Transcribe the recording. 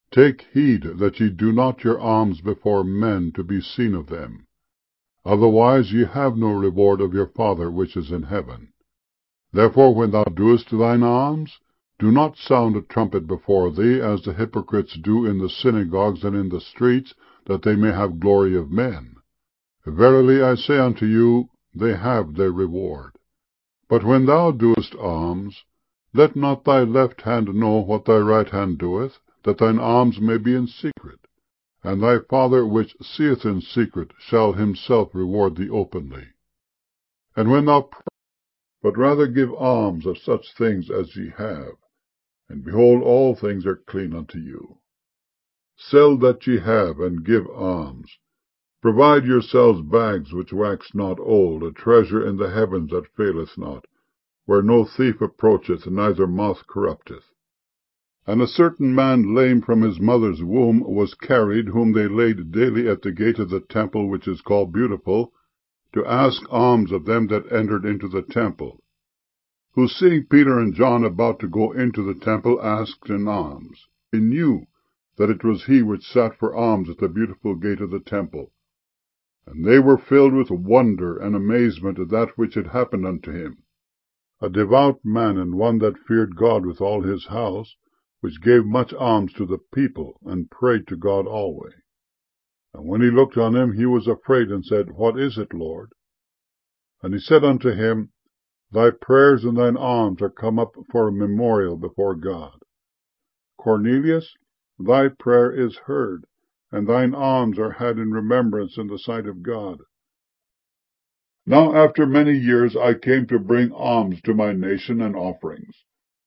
Take heed that ye do not your alms before men to be seen of them. Otherwise ye have no reward of your Father which is in heaven. Therefore when thou doest thine alms, do not sound a trumpet before thee, as the hypocrites do in the synagogues and in the streets, that they may have glory of men. Verily I say unto you, they have their reward. But when thou doest alms, let not thy left hand know what thy right hand doeth, that thine alms may be in secret. And thy Father which seeth in secret shall himself reward thee openly. And when thou pray, but rather give alms of such things as ye have, and behold, all things are clean unto you. Sell that ye have, and give alms. Provide yourselves bags which wax not old, a treasure in the heavens that faileth not, where no thief approacheth, neither moth corrupteth. And a certain man lame from his mother's womb was carried, whom they laid daily at the gate of the temple which is called Beautiful, to ask alms of them that entered into the temple, who seeing Peter and John about to go into the temple asked an alms. He knew that it was he which sat for alms at the beautiful gate of the temple. And they were filled with wonder and amazement at that which had happened unto him. A devout man, and one that feared God with all his house, which gave much alms to the people, and prayed to God always. And when he looked on him, he was afraid, and said, What is it, Lord? And he said unto him, Thy prayers and thine alms are come up for a memorial before God. Cornelius, thy prayer is heard, and thine alms are had in remembrance in the sight of God. Now after many years I came to bring alms to my nation and offerings.